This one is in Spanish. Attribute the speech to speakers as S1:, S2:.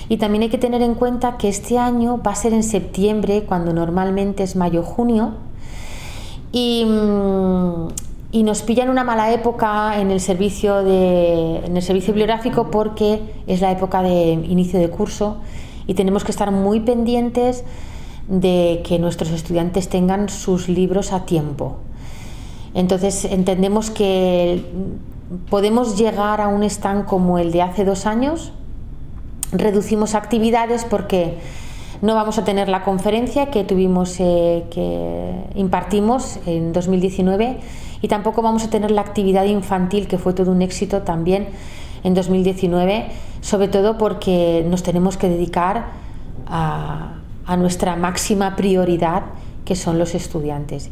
S1: Y también hay que tener en cuenta que este año va a ser en septiembre, cuando normalmente es mayo-junio, y nos pilla en una mala época en el servicio bibliográfico, porque es la época de inicio de curso y tenemos que estar muy pendientes de que nuestros estudiantes tengan sus libros a tiempo. Entonces entendemos que podemos llegar a un stand como el de hace 2 años, reducimos actividades porque no vamos a tener la conferencia que impartimos en 2019, y tampoco vamos a tener la actividad infantil, que fue todo un éxito también en 2019, sobre todo porque nos tenemos que dedicar a nuestra máxima prioridad, que son los estudiantes.